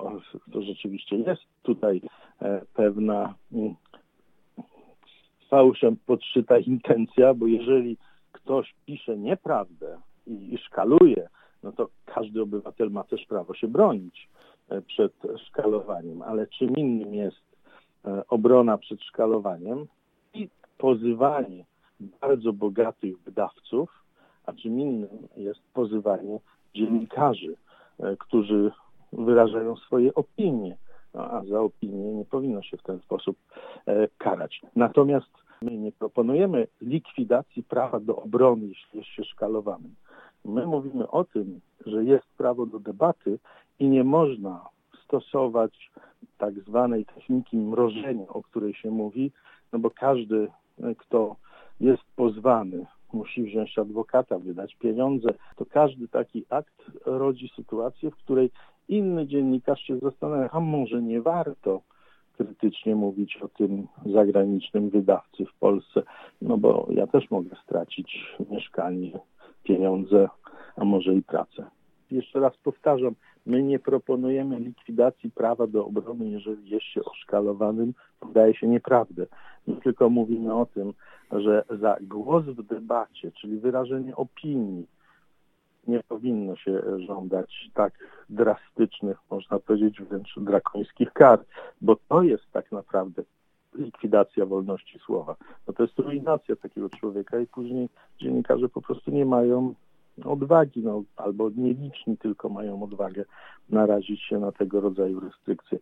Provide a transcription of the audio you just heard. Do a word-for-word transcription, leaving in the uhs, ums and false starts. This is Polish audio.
to, to rzeczywiście jest tutaj pewna fałszem podszyta intencja, bo jeżeli ktoś pisze nieprawdę i, i szkaluje, no to każdy obywatel ma też prawo się bronić przed szkalowaniem, ale czym innym jest obrona przed szkalowaniem i pozywanie bardzo bogatych wydawców, a czym innym jest pozywanie dziennikarzy, którzy wyrażają swoje opinie, no, a za opinie nie powinno się w ten sposób e, karać. Natomiast my nie proponujemy likwidacji prawa do obrony, jeśli jest się szkalowanym. My mówimy o tym, że jest prawo do debaty i nie można stosować tak zwanej techniki mrożenia, o której się mówi, no bo każdy, kto jest pozwany, musi wziąć adwokata, wydać pieniądze, to każdy taki akt rodzi sytuację, w której inny dziennikarz się zastanawia, a może nie warto krytycznie mówić o tym zagranicznym wydawcy w Polsce, no bo ja też mogę stracić mieszkanie, pieniądze, a może i pracę. Jeszcze raz powtarzam, my nie proponujemy likwidacji prawa do obrony, jeżeli jest się oszkalowanym, podaje się nieprawdę. My tylko mówimy o tym, że za głos w debacie, czyli wyrażenie opinii, nie powinno się żądać tak drastycznych, można powiedzieć wręcz drakońskich kar, bo to jest tak naprawdę likwidacja wolności słowa. No to jest ruinacja takiego człowieka i później dziennikarze po prostu nie mają odwagi, no, albo nieliczni tylko mają odwagę narazić się na tego rodzaju restrykcje.